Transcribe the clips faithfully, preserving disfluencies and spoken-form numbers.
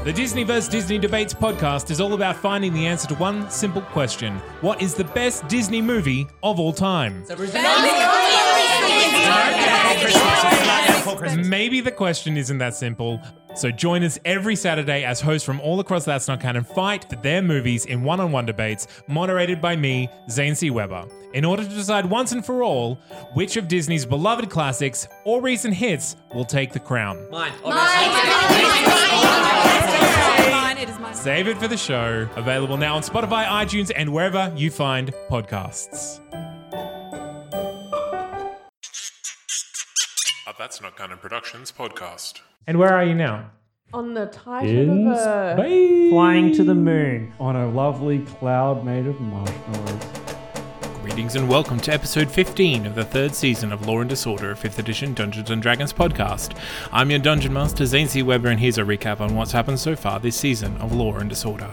The Disney vs. Disney Debates podcast is all about finding the answer to one simple question. What is the best Disney movie of all time? Maybe the question isn't that simple. So join us every Saturday as hosts from all across That's Not Canon fight for their movies in one-on-one debates, moderated by me, Zane C. Weber, in order to decide once and for all which of Disney's beloved classics or recent hits will take the crown. Mine. Mine, it is mine. Save it for the show. Available now on Spotify, iTunes, and wherever you find podcasts. A That's Not Canon Productions podcast. And where are you now? On the Titan of Earth. Bye. Flying to the moon on a lovely cloud made of marshmallows. Greetings and welcome to episode fifteen of the third season of Law and Disorder, a fifth edition Dungeons and Dragons podcast. I'm your Dungeon Master, Zane C. Weber, and here's a recap on what's happened so far this season of Law and Disorder.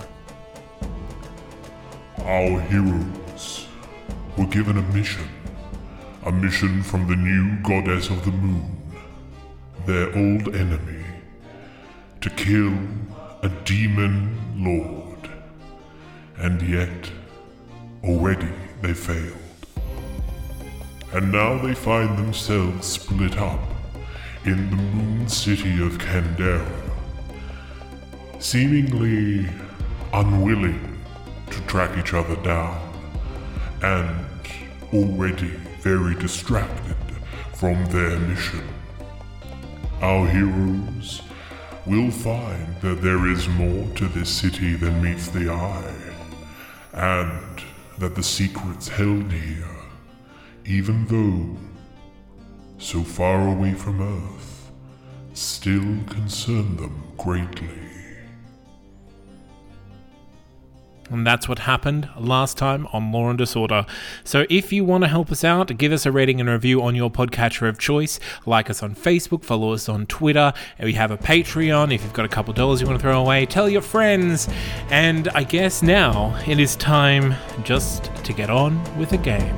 Our heroes were given a mission. A mission from the new goddess of the moon, their old enemy, to kill a demon lord. And yet, already they failed. And now they find themselves split up in the moon city of Candera, seemingly unwilling to track each other down, and already very distracted from their mission. Our heroes will find that there is more to this city than meets the eye, and that the secrets held here, even though so far away from Earth, still concern them greatly. And that's what happened last time on Law and Disorder. So if you want to help us out, give us a rating and review on your podcatcher of choice. Like us on Facebook, follow us on Twitter. And we have a Patreon. If you've got a couple dollars you want to throw away, tell your friends. And I guess now it is time just to get on with the game.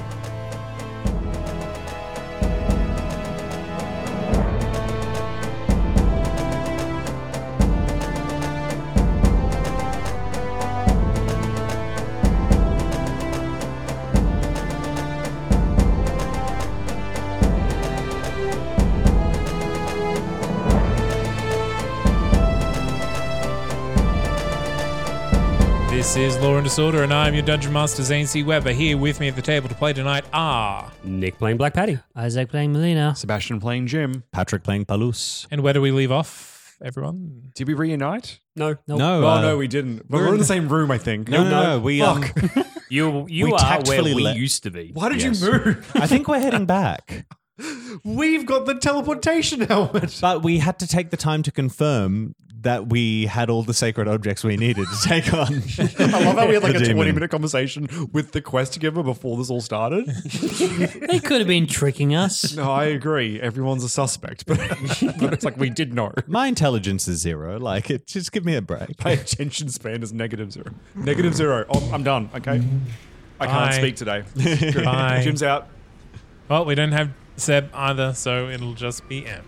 This is Law and Disorder, and I'm your Dungeon Master, Zane C. Weber. Here with me at the table to play tonight are... Nick playing Black Patty. Isaac playing Melina. Sebastian playing Jim. Patrick playing Palus. And where do we leave off, everyone? Did we reunite? No. Nope. No, Oh, uh, no, we didn't. But we're, we're in the in- same room, I think. No, no, no, we um, You you We are where tactfully we let- used to be. Why did Yes. you move? I think we're heading back. We've got the teleportation helmet. But we had to take the time to confirm that we had all the sacred objects we needed to take on. I love how we had like the a demon. twenty minute conversation with the quest giver before this all started. They could have been tricking us. No, I agree. Everyone's a suspect, but, but it's like we did know. My intelligence is zero. Like, it, just give me a break. My attention span is negative zero. Negative zero. Oh, I'm done. Okay. I can't Bye. speak today. Bye. Jim's out. Well, we don't have Seb either, so it'll just be M.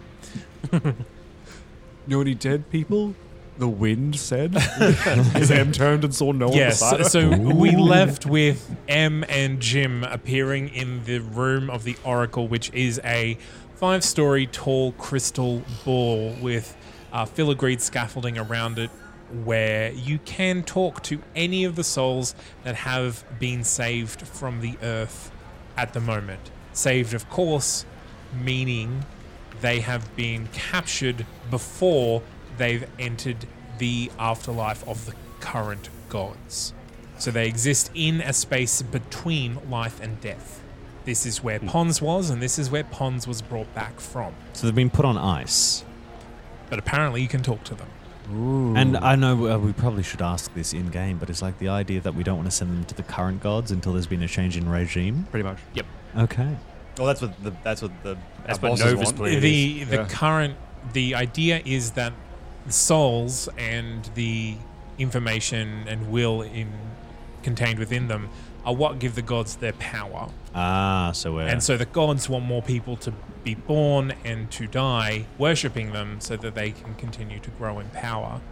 You know any dead people? The wind said. As M turned and saw no one Yes, beside her. so we left with M and Jim appearing in the room of the Oracle, which is a five-story tall crystal ball with uh, filigreed scaffolding around it, where you can talk to any of the souls that have been saved from the earth at the moment. Saved, of course, meaning they have been captured before they've entered the afterlife of the current gods. So they exist in a space between life and death. This is where Pons was, and this is where Pons was brought back from. So they've been put on ice. But apparently you can talk to them. And I know uh, we probably should ask this in game, but it's like the idea that we don't want to send them to the current gods until there's been a change in regime. Pretty much. Yep. Okay. Well, that's what the that's what the That's our what bosses Novus want. believe. The the Yeah. current the idea is that the souls and the information and will in contained within them are what give the gods their power. Ah, so we're... And so the gods want more people to be born and to die worshipping them so that they can continue to grow in power.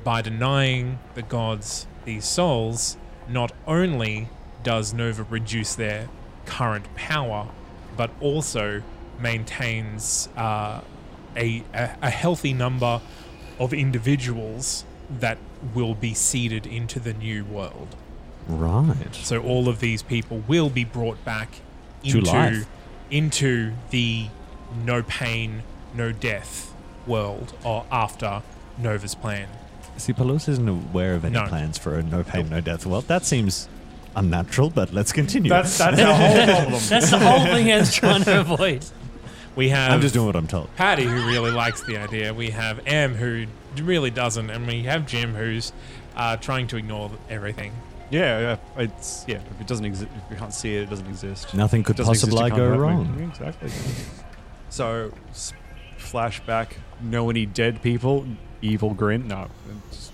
by denying the gods these souls, not only does Nova reduce their current power, but also maintains uh, a, a, a healthy number of individuals that will be seeded into the new world. Right. So all of these people will be brought back To into life. into the no pain, no death world or after Nova's plan. See, Palos isn't aware of any No. plans for a no pain, no death world. That seems unnatural, but let's continue. That's that's our whole problem. That's the whole thing I was trying to avoid. We have I'm just doing what I'm told. Patty, who really likes the idea. We have Em, who really doesn't, and we have Jim, who's uh, trying to ignore everything. Yeah, yeah, it's yeah. If it doesn't exist, if you can't see it, it doesn't exist. Nothing could It doesn't exist, possibly it can't go happen. wrong. Exactly. So, s- flashback. Know any dead people? Evil grin. No. It's-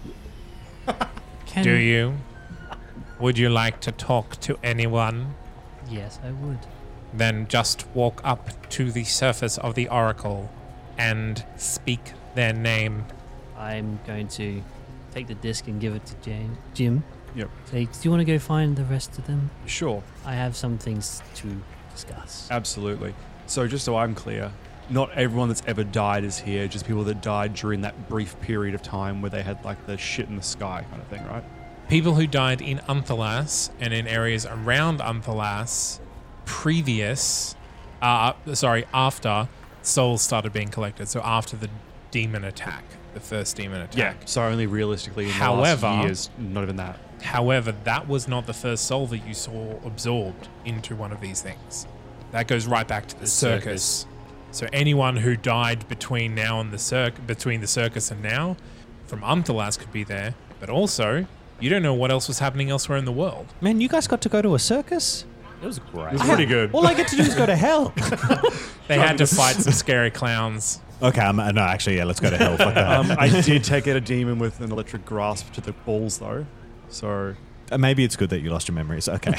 Can Do you? Would you like to talk to anyone? Yes, I would. Then just walk up to the surface of the oracle and speak their name. I'm going to take the disc and give it to Jane. Jim. Yep. Say, do you want to go find the rest of them? Sure. I have some things to discuss. Absolutely. So, just so I'm clear, not everyone that's ever died is here. Just people that died during that brief period of time where they had like the shit in the sky kind of thing, right? People who died in Unthalas and in areas around Unthalas previous, uh, sorry, after souls started being collected. So after the demon attack, the first demon attack. So only realistically in the However- last years, not even that. However, that was not the first soul that you saw absorbed into one of these things. That goes right back to the, circus. circus. So anyone who died between now and the circ between the circus and now, from Unthalas could be there, but also you don't know what else was happening elsewhere in the world. Man, you guys got to go to a circus? It was great. It was pretty good. All I get to do is go to hell. They had to fight some scary clowns. Okay, I'm, no, actually, yeah, let's go to hell. Fuck that. Um, I did take out a demon with an electric grasp to the balls, though. So, Uh, maybe it's good that you lost your memories. Okay.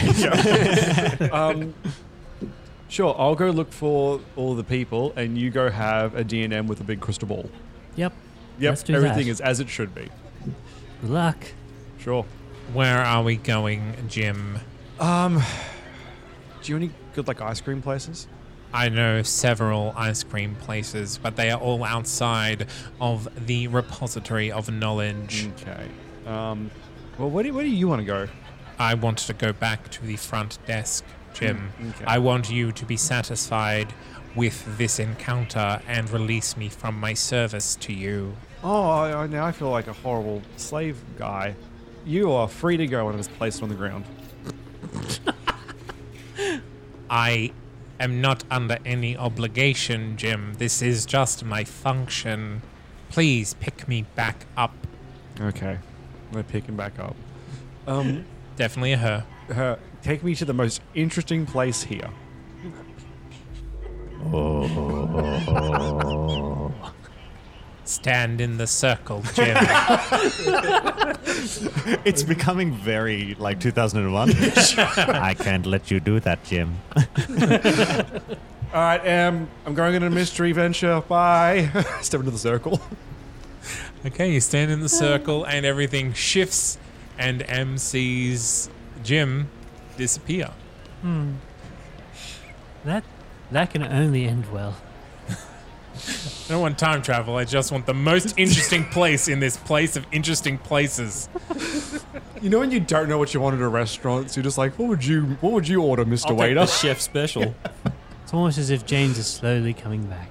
um, sure, I'll go look for all the people, and you go have a D and M with a big crystal ball. Yep. Yep, Let's do everything that. is as it should be. Good luck. Sure. Where are we going, Jim? Um, do you have any good like ice cream places? I know several ice cream places, but they are all outside of the repository of knowledge. Okay. Um, well, where do, where do you want to go? I want to go back to the front desk, Jim. Mm, okay. I want you to be satisfied with this encounter and release me from my service to you. Oh, I, I, now I feel like a horrible slave guy. You are free to go and is placed on the ground. I am not under any obligation, Jim. This is just my function. Please pick me back up. Okay. I'm going to pick him back up. Um, Definitely a her. her, take me to the most interesting place here. Stand in the circle, Jim. It's becoming very like two thousand one. I can't let you do that, Jim. All right, um, I'm going on a mystery venture. Bye. Step into the circle. Okay, you stand in the circle and everything shifts and M sees Jim disappear. Hmm. That that can only end well. I don't want time travel. I just want the most interesting place in this place of interesting places. You know when you don't know what you want at a restaurant, so you're just like, what would you, what would you order, Mister Waiter? chef special. It's almost as if James is slowly coming back.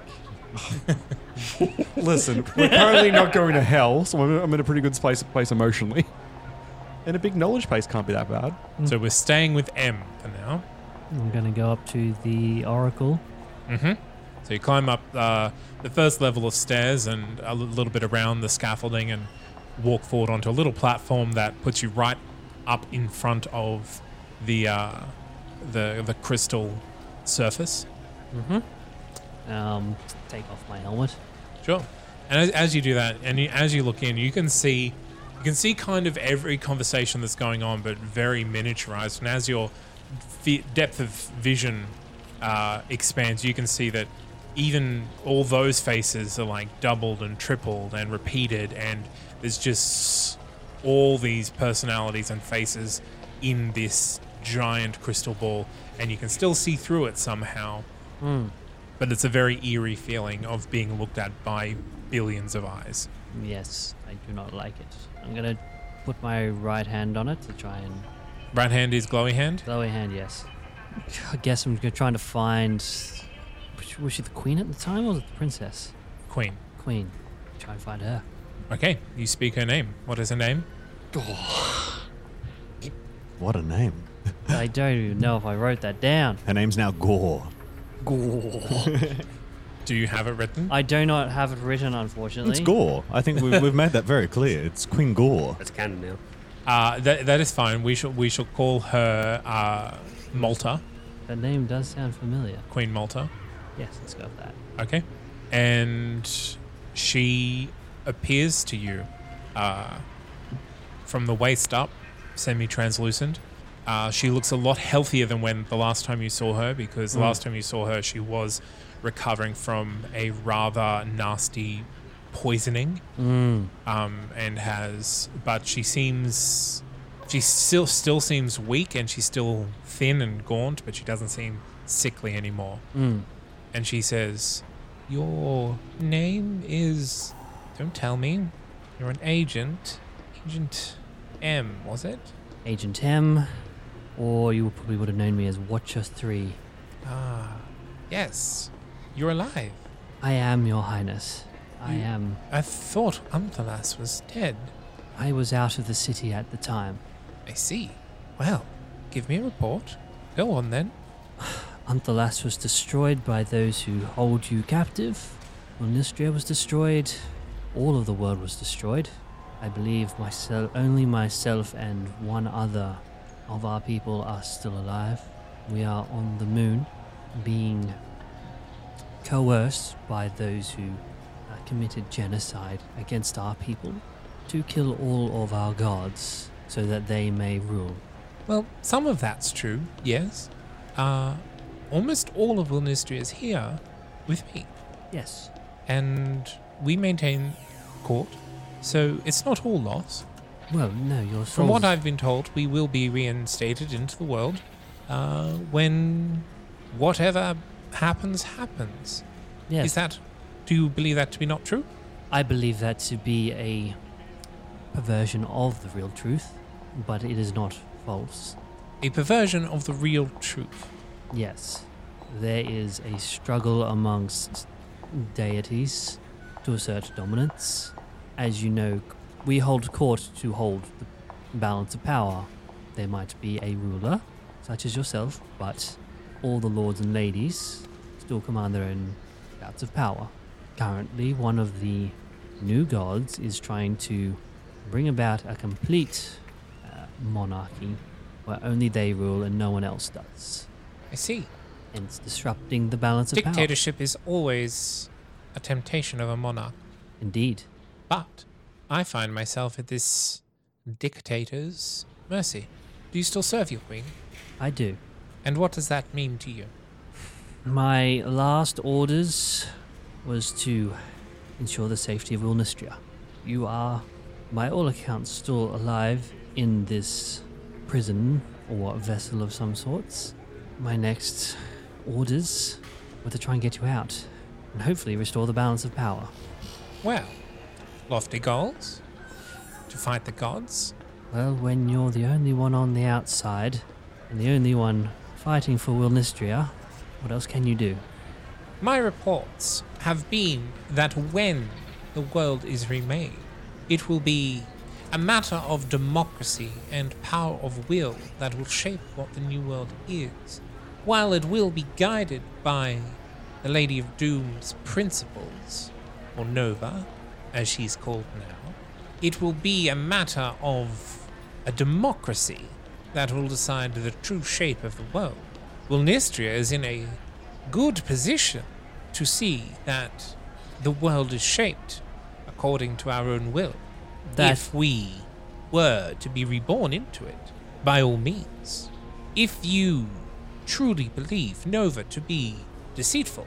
Listen, we're currently not going to hell, so I'm, I'm in a pretty good place, place emotionally. And a big knowledge place can't be that bad. So we're staying with M for now. I'm going to go up to the Oracle. Mm-hmm. So you climb up uh, the first level of stairs and a li- little bit around the scaffolding and walk forward onto a little platform that puts you right up in front of the uh, the the crystal surface. Mm-hmm. Um, take off my helmet. Sure. And as, as you do that, and you, as you look in, you can see you can see kind of every conversation that's going on, but very miniaturized. And as your fi- depth of vision uh, expands, you can see that even all those faces are like doubled and tripled and repeated, and there's just all these personalities and faces in this giant crystal ball, and you can still see through it somehow. Hmm. But it's a very eerie feeling of being looked at by billions of eyes. Yes, I do not like it. I'm gonna put my right hand on it to try and... Right hand is glowy hand? Glowy hand, yes. I guess I'm trying to find... Was she the queen at the time, or was it the princess? Queen. Queen. Try and find her. Okay, you speak her name. What is her name? What a name. I don't even know if I wrote that down. Her name's now Gore. Do you have it written? I do not have it written, unfortunately. It's Gore. I think we've, we've made that very clear. It's Queen Gore. That's canon now. Uh, that, that is fine. We shall we shall call her uh, Malta. That name does sound familiar. Queen Malta. Yes, let's go with that. Okay. And she appears to you uh, from the waist up, semi-translucent. Uh, she looks a lot healthier than when the last time you saw her, because the Mm. last time you saw her, she was recovering from a rather nasty poisoning, Mm. um, and has. But she seems, she still still seems weak, and she's still thin and gaunt, but she doesn't seem sickly anymore. Mm. And she says, "Your name is. Don't tell me. You're an agent. Agent M, was it? Agent M, or you probably would have known me as Watcher three. Ah, yes. You're alive. I am, Your Highness. I You- am. I thought Unthalas was dead. I was out of the city at the time. I see. Well, give me a report. Go on then. Unthalas was destroyed by those who hold you captive. Wilnistria was destroyed. All of the world was destroyed. I believe myself, only myself and one other of our people are still alive. We are on the moon, being coerced by those who uh, committed genocide against our people to kill all of our gods so that they may rule. Well, some of that's true, yes. Uh, almost all of Wilnistria is here with me. Yes. And we maintain court, so it's not all loss. Well, no, your From what souls- I've been told, we will be reinstated into the world uh, when whatever happens, happens. Yes. Is that, do you believe that to be not true? I believe that to be a perversion of the real truth, but it is not false. A perversion of the real truth. Yes, there is a struggle amongst deities to assert dominance. As you know, we hold court to hold the balance of power. There might be a ruler, such as yourself, but all the lords and ladies still command their own bouts of power. Currently, one of the new gods is trying to bring about a complete uh, monarchy where only they rule and no one else does. I see. Hence disrupting the balance of power. Dictatorship is always a temptation of a monarch. Indeed. But I find myself at this dictator's mercy. Do you still serve your queen? I do. And what does that mean to you? My last orders was to ensure the safety of Wilnistria. You are, by all accounts, still alive in this prison or vessel of some sorts. My next orders were to try and get you out and hopefully restore the balance of power. Well, lofty goals? To fight the gods? Well, when you're the only one on the outside and the only one fighting for Wilnistria, what else can you do? My reports have been that when the world is remade, it will be a matter of democracy and power of will that will shape what the new world is. While it will be guided by the Lady of Doom's principles, or Nova, as she's called now, it will be a matter of a democracy that will decide the true shape of the world. Wilnistria is in a good position to see that the world is shaped according to our own will. That- If we were to be reborn into it, by all means. If you truly believe Nova to be deceitful,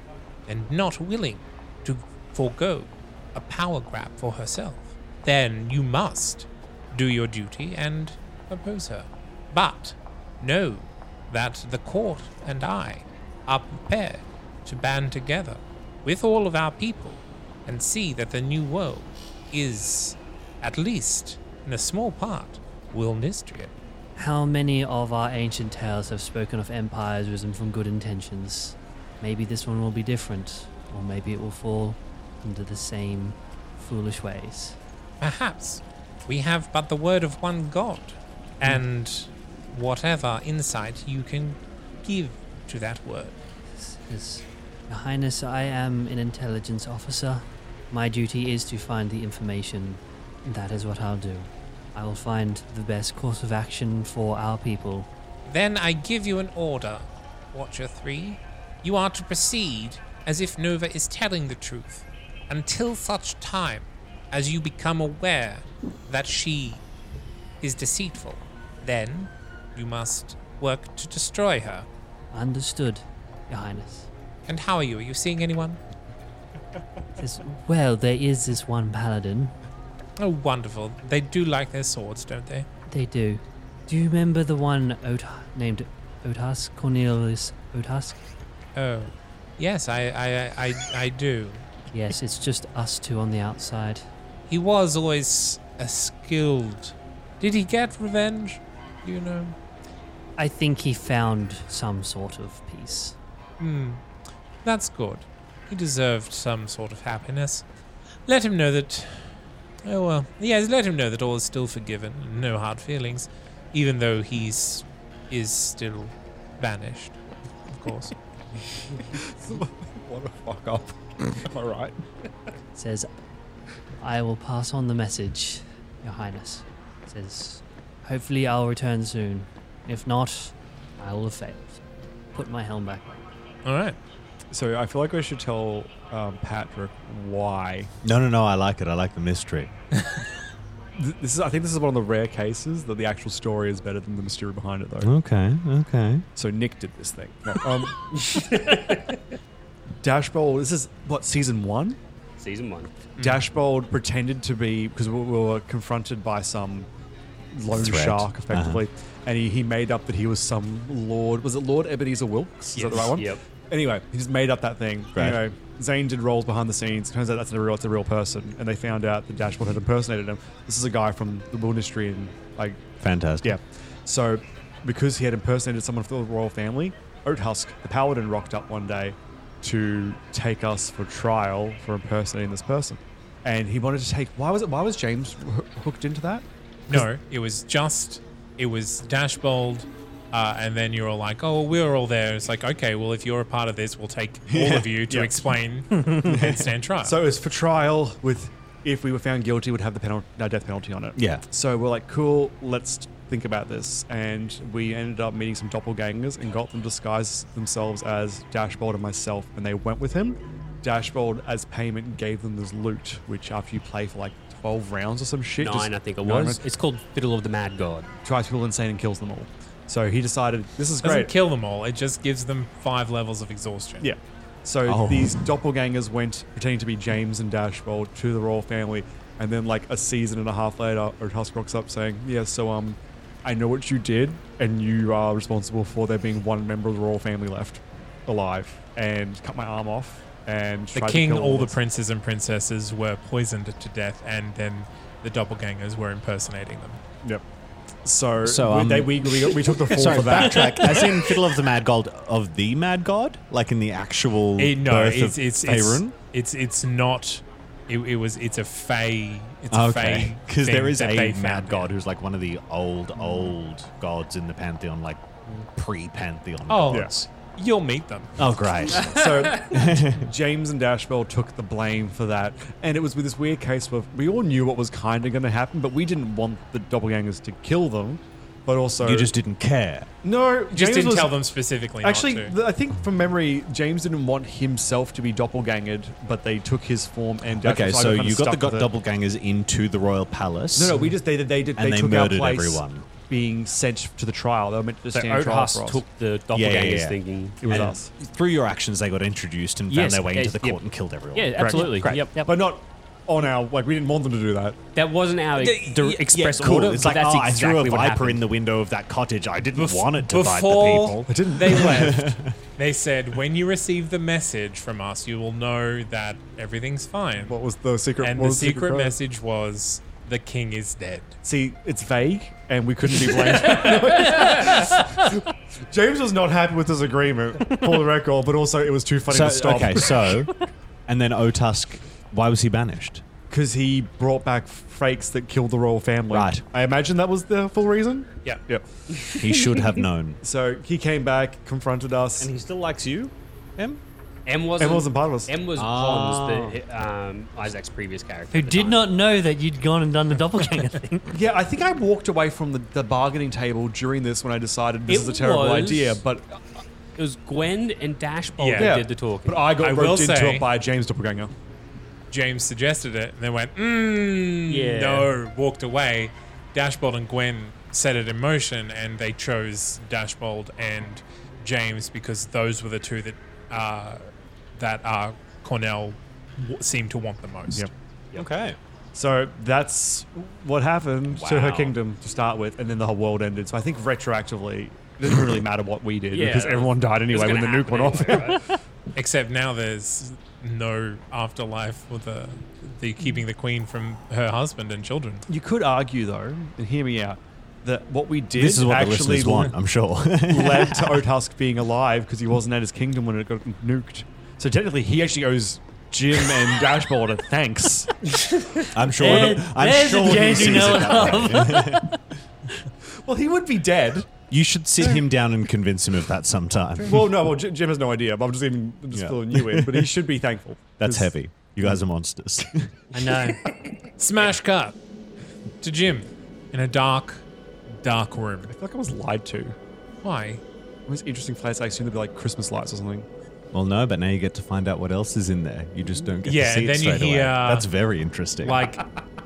and not willing to forego a power grab for herself, then you must do your duty and oppose her. But know that the court and I are prepared to band together with all of our people and see that the new world is, at least in a small part, Wilnistrian. How many of our ancient tales have spoken of empires risen from good intentions? Maybe this one will be different, or maybe it will fall into the same foolish ways. Perhaps we have but the word of one god, and whatever insight you can give to that word. Yes. Your Highness, I am an intelligence officer. My duty is to find the information. That is what I'll do. I will find the best course of action for our people. Then I give you an order, Watcher three. You are to proceed as if Nova is telling the truth, until such time as you become aware that she is deceitful. Then you must work to destroy her. Understood, Your Highness. And how are you? Are you seeing anyone? This, well, there is this one paladin. Oh, wonderful. They do like their swords, don't they? They do. Do you remember the one Ot- named Otask? Cornelius Otask? Oh, yes, I, I, I, I do. Yes, it's just us two on the outside. He was always a skilled... Did he get revenge? Do you know? I think he found some sort of peace. Hmm. That's good. He deserved some sort of happiness. Let him know that... Oh, well. Yes, let him know that all is still forgiven and no hard feelings, even though he's... is still banished, of course. What a fuck up. Am I right? Says, I will pass on the message, Your Highness. Says, hopefully I'll return soon. If not, I will have failed. Put my helm back on. All right. So I feel like we should tell um, Patrick why. No, no, no. I like it. I like the mystery. Th- This is, I think this is one of the rare cases that the actual story is better than the mystery behind it, though. Okay, okay. So Nick did this thing. No, um, Dashbold, this is, what, season one? Season one. Dashbold pretended to be, because we, we were confronted by some loan Threat. shark, effectively, and he, he made up that he was some Lord, was it Lord Ebenezer Wilkes? Is that the right one? Yep. Anyway, he just made up that thing. Right. Anyway, Zane did roles behind the scenes. Turns out that's a real, it's a real person, and they found out that Dashboard had impersonated him. This is a guy from the Wilnistrian, like, Fantastic. yeah. So, because he had impersonated someone from the royal family, Oathusk, the paladin, rocked up one day to take us for trial for impersonating this person, and he wanted to take. Why was it? Why was James h- hooked into that? No, it was just... It was Dashbold, uh, and then you're all like, oh, we're all there. It's like, okay, well, if you're a part of this, we'll take all of you to Yeah. explain headstand trial. So it was for trial with, if we were found guilty, would have the penalty, no death penalty on it. Yeah. So we're like, cool, let's think about this. And we ended up meeting some doppelgangers and got them disguised themselves as Dashbold and myself, and they went with him. Dashbold, as payment, gave them this loot, which after you play for like twelve rounds or some shit, Nine, just I think it Nine, was. right? It's called Fiddle of the Mad God. drives people insane and kills them all. So he decided, this is doesn't great. kill them all. It just gives them five levels of exhaustion. Yeah. So Oh. these doppelgangers went pretending to be James and Dashbold to the royal family, and then like a season and a half later, Oathusk rocks up saying, "Yeah, so um, I know what you did, and you are responsible for there being one member of the royal family left alive, and cut my arm off." And The tried to king, kill all the us." princes and princesses were poisoned to death, and then the doppelgangers were impersonating them. Yep. So, So, we, um, they, we, we, we took the fall Sorry, for that. backtrack. As in Fiddle of the Mad God of the Mad God? Like in the actual It, no, birth it's of it's it's, Faerun? it's it's not. It, it was. It's a fey. It's a Okay. fey. Because there thing is that a they Mad found, God yeah. who's like one of the old, old gods in the Pantheon, like pre-Pantheon Oh, gods. you'll meet them. Oh, great. So James and Dashbold took the blame for that, and it was with this weird case where we all knew what was kind of going to happen, but we didn't want the doppelgangers to kill them. But also, You just didn't care. no. Just James didn't was- tell them specifically. Actually, not to. th- I think from memory, James didn't want himself to be doppelgangered, but they took his form and Dashbold. Okay, I so kinda you got the stuck got with it. doppelgangers into the royal palace. No, no, we just they they did and they, they took murdered our place. everyone. being sent to the trial. They were meant to So stand trial Oathhusk for us. took the doppelgangers Yeah, yeah, yeah. thinking It was And us. Through your actions, they got introduced and found Yes, their way yes, into the yep. court and killed everyone. Yeah, Correct. absolutely. Correct. Yep, yep. But not on our, like, we didn't want them to do that. That wasn't our Yeah, dir- yeah, express cool. order. It's but like, that's oh, I exactly threw a what viper happened. in the window of that cottage. I didn't Bef- want it to bite the before people. I didn't. they left, they said, when you receive the message from us, you will know that everything's fine. What was the secret? And what the was secret code? message was, the king is dead. See, it's vague, and we couldn't be blamed. James was not happy with this agreement, for the record, but also it was too funny So, to stop. okay, so, and then Otusk, why was he banished? Because he brought back fakes that killed the royal family. Right. I imagine that was the full reason. Yeah. Yep. He should have known. So he came back, confronted us. And he still likes you, Em? M wasn't, Em wasn't part of us. M was Ah. Ron's, the, um, Isaac's previous character. Who at the did time. not know that you'd gone and done the doppelganger thing. Yeah, I think I walked away from the, the bargaining table during this when I decided this It is a terrible was- idea. But It was Gwen and Dashbolt Yeah. that Yeah. did the talking. but I got I will roped into say- it by James Doppelganger. James suggested it, and they went, mm, Yeah. no, walked away. Dashbold and Gwen set it in motion, and they chose Dashbold and James because those were the two that uh, that uh, Cornell w- seemed to want the most. Yep. Okay. So that's what happened to her Wow. kingdom to start with, and then the whole world ended. So I think retroactively, it doesn't really matter what we did Yeah. because everyone died It was anyway when the gonna nuke went off. happen anyway, right? Except now there's no afterlife for the, the keeping the queen from her husband and children. You could argue, though, and hear me out, that what we did This is what the actually listeners want, I'm sure. led to Otusk being alive because he wasn't at his kingdom when it got nuked. So technically, he actually owes Jim and Dashboard a thanks. I'm sure. There- I'm there's sure a he James you sees know it that way. Well, he would be dead. You should sit him down and convince him of that sometime. Well, no, well, J- Jim has no idea, but I'm just, even, I'm just Yeah. filling you in. But he should be thankful. That's 'Cause- heavy. You guys are monsters. I know. Smash cut to Jim in a dark, dark room. I feel like I was lied to. Why? The most interesting place, I assume there'd be like Christmas lights or something. Well, no, but now you get to find out what else is in there. You just don't get Yeah, to see and it then you straight away. hear, That's very interesting. Like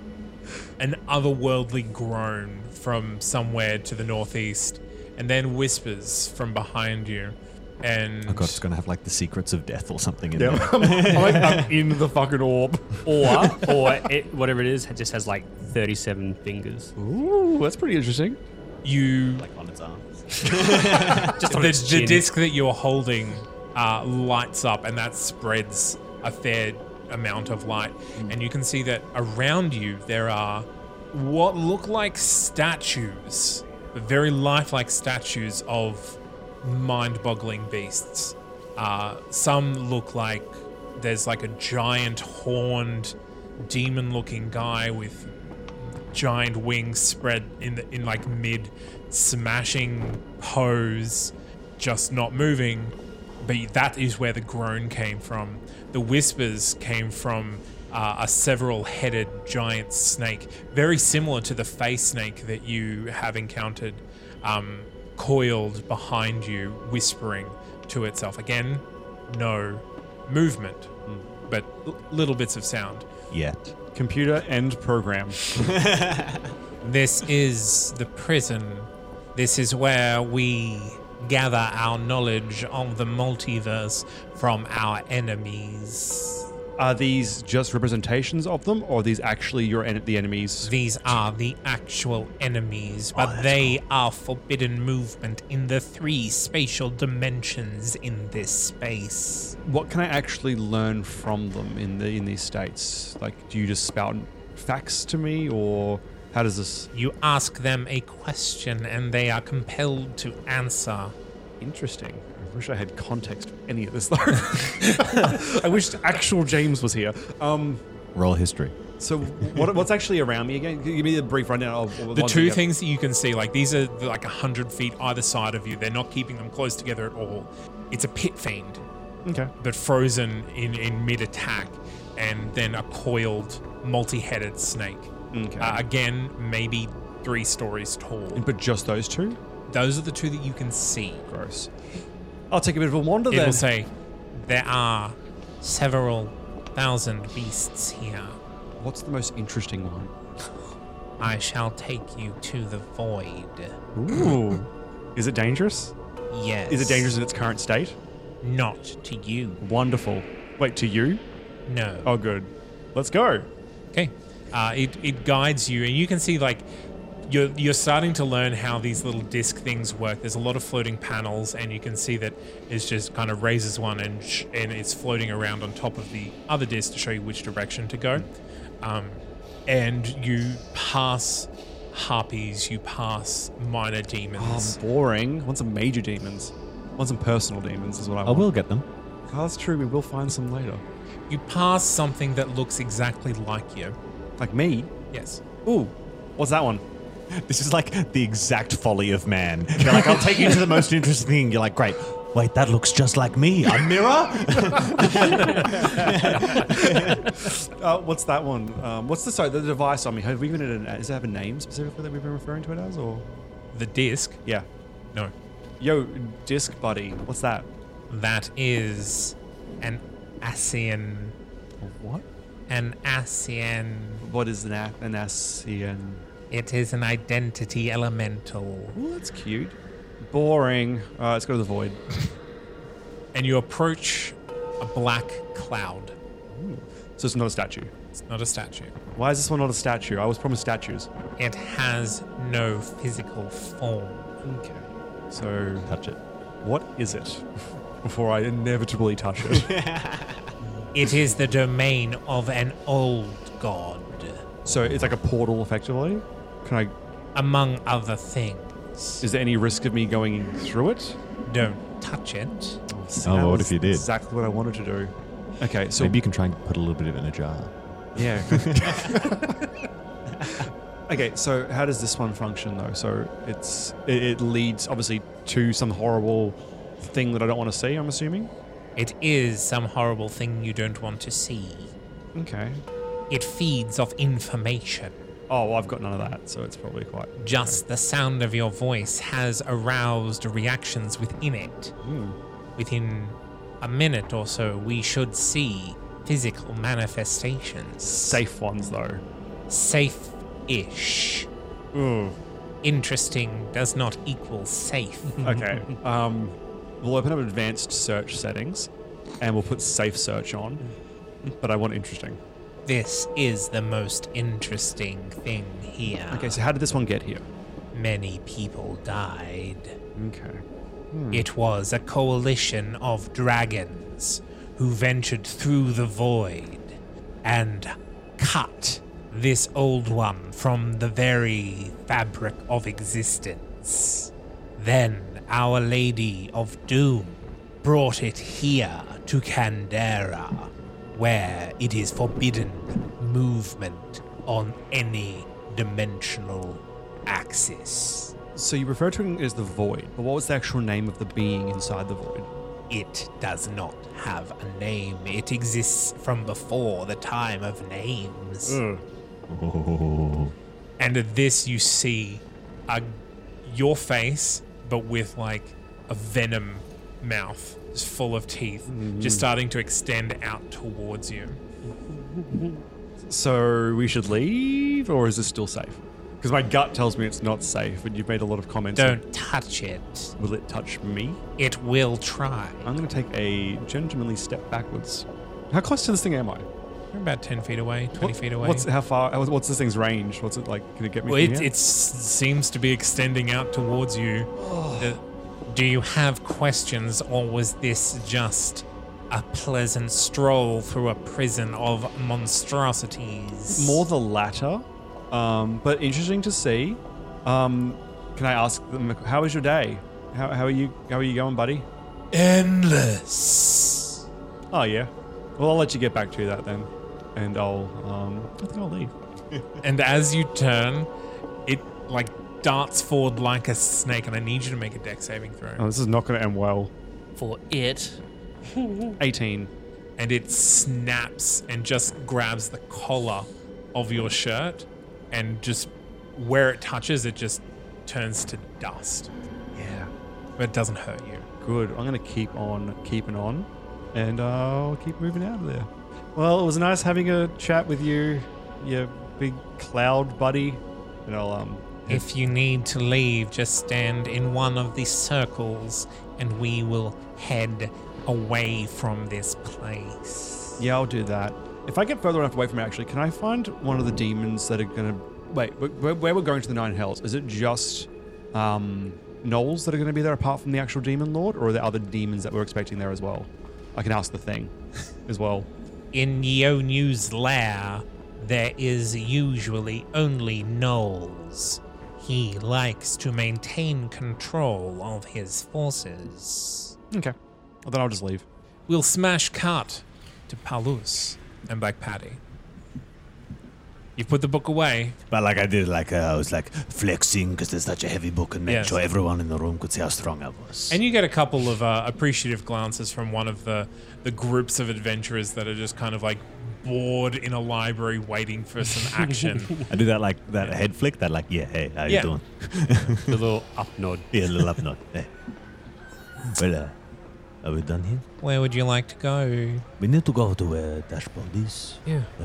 an otherworldly groan from somewhere to the northeast, and then whispers from behind you. And oh god, it's going to have like the secrets of death or something in Yeah, there. I'm, I'm like, I'm in the fucking orb. Or, or it, whatever it is, it just has like thirty-seven fingers. Ooh, that's pretty interesting. you, Like on its arms. Just on the, its the chin. disc that you're holding uh, lights up, and that spreads a fair amount of light. And you can see that around you there are what look like statues, but very lifelike statues of mind-boggling beasts. Uh, some look like there's like a giant horned demon-looking guy with giant wings spread in the, in like mid smashing pose, just not moving. But that is where the groan came from. The whispers came from uh, a several-headed giant snake, very similar to the face snake that you have encountered, um, coiled behind you, whispering to itself. Again, no movement, but l- little bits of sound. Yet. Computer end program. This is the prison. This is where we gather our knowledge of the multiverse from our enemies. Are these just representations of them, or are these actually your en- the enemies? These are the actual enemies, but they are forbidden movement in the three spatial dimensions in this space. What can I actually learn from them in the in these states? Like, do you just spout facts to me, or how does this? You ask them a question and they are compelled to answer. Interesting. I wish I had context for any of this though. I wish actual James was here. Um, Roll history. so what, what's actually around me again? Give me a brief rundown of, of The ones two that- things that you can see, like these are like a hundred feet either side of you. They're not keeping them close together at all. It's a pit fiend, Okay. but frozen in, in mid-attack, and then a coiled, multi-headed snake. Okay. Uh, again, maybe three stories tall. but just those two? Those are the two that you can see. Gross. I'll take a bit of a wander It then. will say, there are several thousand beasts here. What's the most interesting one? I shall take you to the void. Ooh. Is it dangerous? Yes. Is it dangerous in its current state? Not to you. Wonderful. Wait, to you? No. Oh, good. Let's go. Okay. Uh, it, it guides you, and you can see, like, you're, you're starting to learn how these little disc things work. There's a lot of floating panels, and you can see that it's just kind of raises one, and, sh- and it's floating around on top of the other disc to show you which direction to go. Um, and you pass harpies, you pass minor demons. Oh, boring. I want some major demons. I want some personal demons is what I I want. will get them. Oh, that's true. We will find some later. You pass something that looks exactly like you. Like me? Yes. Ooh. What's that one? This is like the exact folly of man. They're like, I'll take you to the most interesting thing. You're like, great. Wait, that looks just like me. A mirror? uh, what's that one? Um, what's the sorry, the device on me? Have we given it a, does it have a name specifically that we've been referring to it as, or? The disc? Yeah. No. Yo, disc buddy. What's that? That is an Asian. What? An Asian. What is an, a- an Asian? It is an identity elemental. Ooh, that's cute. Boring. Uh, let's go to the void. And you approach a black cloud. So it's not a statue. It's not a statue. Why is this one not a statue? I was promised statues. It has no physical form. Okay. So, Touch it. what is it? Before I inevitably touch it. It is the domain of an old god, So it's like a portal, effectively. Can I? among other things. Is there any risk of me going through it? Don't touch it. See, Oh, that what was if you did? Exactly what I wanted to do. Okay, so Maybe you can try and put a little bit of it in a jar. yeah. Okay, so how does this one function though? So it's it, it leads obviously to some horrible thing that I don't want to see. I'm assuming. It is some horrible thing you don't want to see. Okay. It feeds off information. Oh, well, I've got none of that, so it's probably quite. Just the sound of your voice has aroused reactions within it. Hmm. Within a minute or so, we should see physical manifestations. Safe ones though. Safe-ish. Ooh. Interesting does not equal safe. Okay. Um, we'll open up advanced search settings, and we'll put safe search on. But I want interesting. This is the most interesting thing here. Okay, so how did this one get here? Many people died. Okay. It was a coalition of dragons who ventured through the void and cut this old one from the very fabric of existence. Then Our Lady of Doom brought it here to Candera, where it is forbidden movement on any dimensional axis. So you refer to it as the void, but what was the actual name of the being inside the void? It does not have a name. It exists from before the time of names. Oh. And at this, you see a, your face, but with like a venom mouth, just full of teeth, just starting to extend out towards you. So we should leave, or is this still safe? Because my gut tells me it's not safe, and you've made a lot of comments. Don't touch it. Will it touch me? It will try. I'm going to take a gentlemanly step backwards. How close to this thing am I? You're about ten feet away, twenty What- feet away. What's how far? how- What's this thing's range? What's it like? Can it get me? Well, from it, here? it seems to be extending out towards you. Uh, do you have questions, or was this just a pleasant stroll through a prison of monstrosities? More the latter, um, but interesting to see. Um, can I ask them how was your day? How, how are you? How are you going, buddy? Endless. Oh yeah. Well, I'll let you get back to that then, and I'll. Um, I think I'll leave. And as you turn, it like darts forward like a snake, and I need you to make a dex saving throw. Oh, this is not going to end well. For it. eighteen. And it snaps and just grabs the collar of your shirt, and just where it touches, it just turns to dust. Yeah. But it doesn't hurt you. Good. I'm going to keep on keeping on, and I'll keep moving out of there. Well, it was nice having a chat with you, you big cloud buddy. And I'll um. If you need to leave, just stand in one of the circles and we will head away from this place. Yeah, I'll do that. If I get further enough away from it, actually, can I find one of the demons that are gonna wait? Where, where we're going to the Nine Hells? Is it just um, gnolls that are going to be there, apart from the actual demon lord, or are there other demons that we're expecting there as well? I can ask the thing as well. In Yonew's lair, there is usually only gnolls. He likes to maintain control of his forces. Okay. Well, then I'll just leave. We'll smash cut to Palus and Black Patty. You put the book away. But like I did, like uh, I was like flexing because there's such a heavy book and make Yes. sure everyone in the room could see how strong I was. And you get a couple of uh, appreciative glances from one of the, the groups of adventurers that are just kind of like bored in a library waiting for some action. I do that like that head flick, that like, yeah, hey, how Yeah. you doing? The little up nod. Yeah, a little up nod. Hey. Well, uh, are we done here? Where would you like to go? We need to go to where Dashboard is. Yeah. Uh,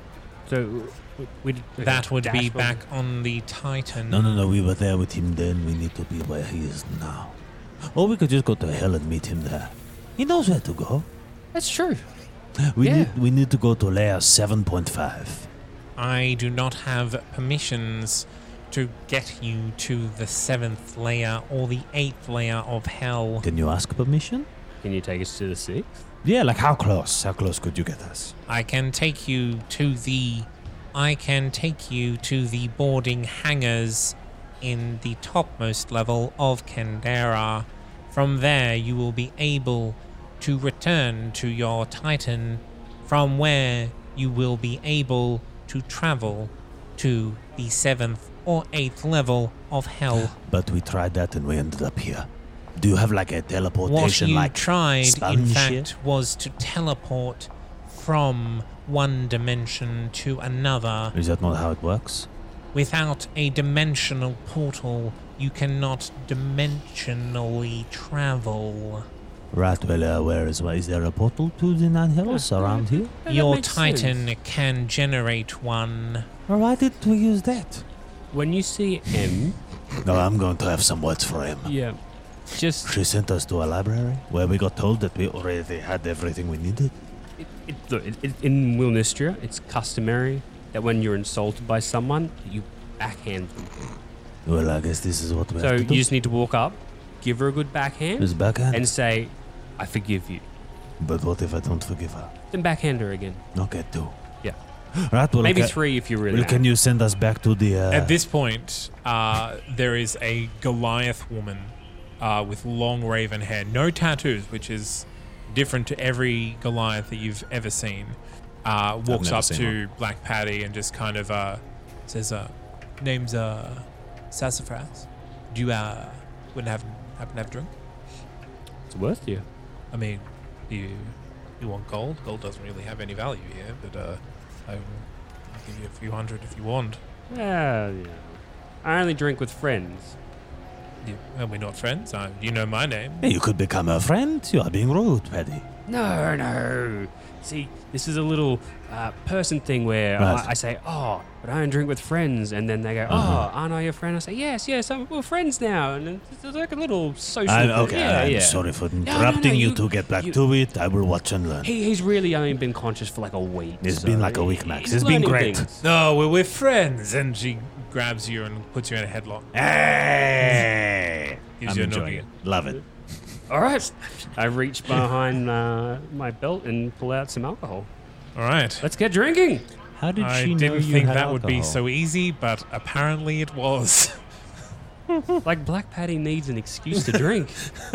So we, we That would be Dashboard. back on the Titan. no, no, no, we were there with him then. We need to be where he is now. Or we could just go to hell and meet him there. He knows where to go. That's true. We Yeah. need we need to go to layer seven point five. I do not have permissions to get you to the seventh layer or the eighth layer of hell. Can you ask permission? Can you take us to the sixth? Yeah, like how close? How close could you get us? I can take you to the I can take you to the boarding hangars in the topmost level of Kendera. From there you will be able to return to your Titan, from where you will be able to travel to the seventh or eighth level of hell. But we tried that and we ended up here. Do you have like a What teleportation you like tried, in sponge fact, here? was to teleport from one dimension to another. Is that not how it works? Without a dimensional portal, you cannot dimensionally travel. Right, well, uh, where is is there a portal to the Nine Hells around here? that Your makes Titan sense. can generate one. Well, why didn't we use that? When you see M, No, I'm going to have some words for him. yeah, just She sent us to a library where we got told that we already had everything we needed. it, it, look, it, it, in Wilnistria, it's customary that when you're insulted by someone, you backhand them. Well, I guess this is what we So have to you do. just need to walk up, give her a good backhand, Just backhand. and say, "I forgive you." But what if I don't forgive her? Then backhand her again. Okay, two. Yeah. Right, well, Maybe ca- three if you're really. Well, can mad. you send us back to the... Uh, At this point, uh, there is a Goliath woman uh, with long raven hair, no tattoos, which is different to every Goliath that you've ever seen. Uh, walks never up seen to Black Patty and just kind of uh, says, uh, "Name's uh, Sassafras. Do you uh, wouldn't have happen to have a drink? It's worth you. I mean, do you you want gold? Gold doesn't really have any value here, but uh, I will give you a few hundred if you want. Yeah, yeah. I only drink with friends. You, are we not friends? Uh, you know my name. Hey, you could become a friend. You are being rude, Paddy. No, no. See, this is a little uh, person thing where Right. I, I say, "Oh, but I don't drink with friends," and then they go, Uh-huh. "Oh, aren't I your friend?" I say, "Yes, yes, I'm, we're friends now," and then it's like a little social. I'm, thing. okay, yeah, I'm yeah. sorry for no, interrupting you, you- to get back you- to it. I will watch and learn. He, he's really only been conscious for like a week. It's so been like a week, Max. he's It's been learning great. things. No, we're, we're friends. And she grabs you and puts you in a headlock. Hey! Gives I'm you a enjoying noogie. it. Love it. All right, I reach behind uh, my belt and pull out some alcohol. All right. Let's get drinking. How did I she know didn't you think had that would be alcohol? so easy, but apparently it was. Like Black Patty needs an excuse to drink.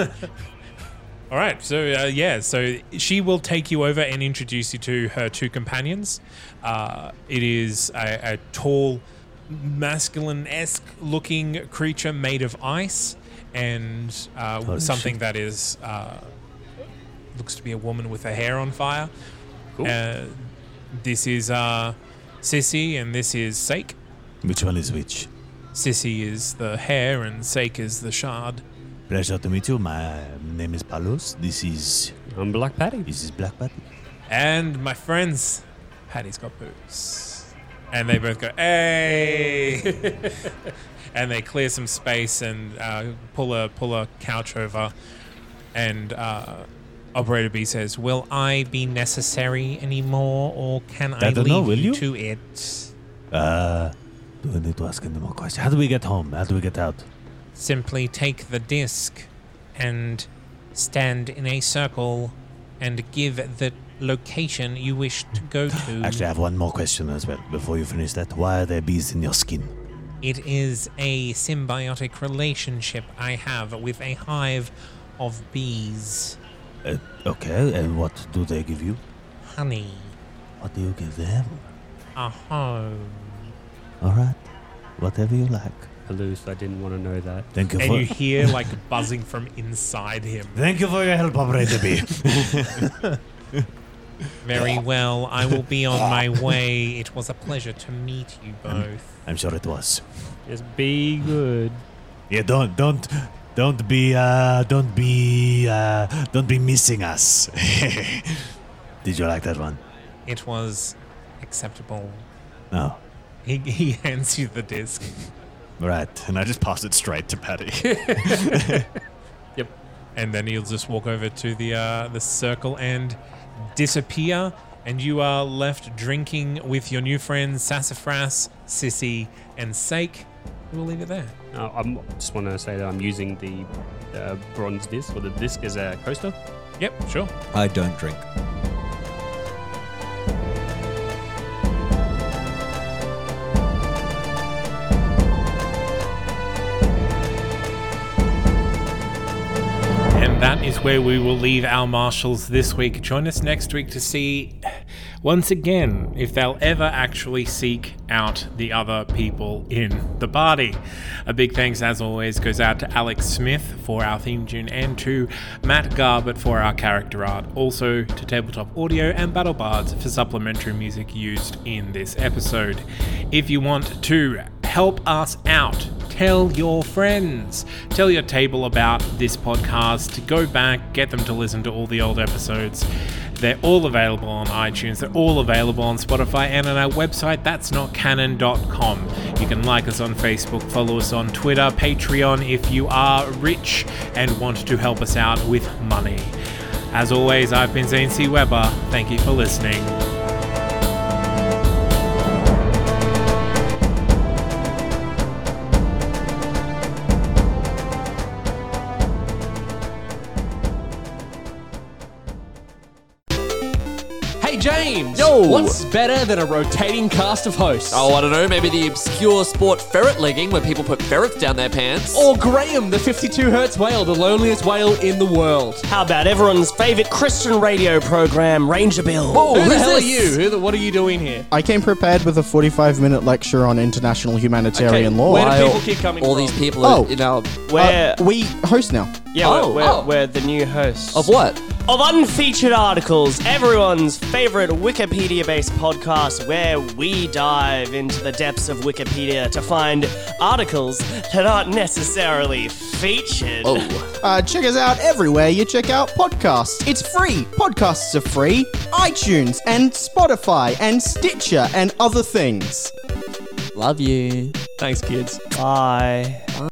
All right, so uh, yeah, so she will take you over and introduce you to her two companions. Uh, it is a, a tall, masculine-esque looking creature made of ice, and uh, Holy something shit. that is uh, looks to be a woman with her hair on fire. Cool. Uh, this is uh, Sissy, and this is Sake. Which one is which? Sissy is the hair, and Sake is the shard. Pleasure to meet you. My name is Palos. This is I'm Black Patty. this is Black Patty. And my friends, Patty's got booze. And they both go, hey! And they clear some space and uh, pull a pull a couch over. And uh, Operator B says, will I be necessary anymore, or can I, I don't leave know, will you you? to it? Uh, do I need to ask any more questions? How do we get home? How do we get out? Simply take the disc and stand in a circle and give the location you wish to go to. Actually, I have one more question as well before you finish that. Why are there bees in your skin? It is a symbiotic relationship I have with a hive of bees. Uh, okay, and what do they give you? Honey. What do you give them? A home. All right, whatever you like. Halluce, I didn't want to know that. Thank you And for. you hear like buzzing from inside him. Thank you for your help, Operator B. Very well, I will be on my way. It was a pleasure to meet you both. I'm sure it was. Just be good. Yeah, don't, don't, don't be, uh, don't be, uh, don't be missing us. Did you like that one? It was acceptable. No. He, he hands you the disc. Right, and I just pass it straight to Patty. Yep. And then he'll just walk over to the uh, the circle and disappear, and you are left drinking with your new friends Sassafras, Sissy, and Sake. We'll leave it there. Uh, I just want to say that I'm using the uh, bronze disc, or the disc as a coaster. Yep, sure. I don't drink. And that is where we will leave our marshals this week. Join us next week to see, once again, if they'll ever actually seek out the other people in the party. A big thanks, as always, goes out to Alex Smith for our theme tune and to Matt Garbutt for our character art. Also to Tabletop Audio and BattleBards for supplementary music used in this episode. If you want to help us out, tell your friends, tell your table about this podcast, to go back, get them to listen to all the old episodes. They're all available on iTunes, they're all available on Spotify, and on our website, that's not canon dot com. You can like us on Facebook, follow us on Twitter, Patreon if you are rich and want to help us out with money. As always, I've been Zane C. Weber. Thank you for listening. Hey James! Yo! What's better than a rotating cast of hosts? Oh, I don't know, maybe the obscure sport ferret legging where people put ferrets down their pants. Or Graham, the fifty-two hertz whale, the loneliest whale in the world. How about everyone's favourite Christian radio program, Ranger Bill? Whoa, who the who's hell this? are you? Who the, what are you doing here? I came prepared with a forty-five minute lecture on international humanitarian law. Where do Why people keep coming All from? these people Oh. are, you know, We're, Uh, we host now. yeah, oh, we're, we're, oh. we're the new hosts. of what? Of Unfeatured Articles, everyone's favourite Wikipedia-based podcast where we dive into the depths of Wikipedia to find articles that aren't necessarily featured. Oh. Uh, check us out everywhere you check out podcasts. It's free. Podcasts are free. iTunes and Spotify and Stitcher and other things. Love you. Thanks, kids. Bye.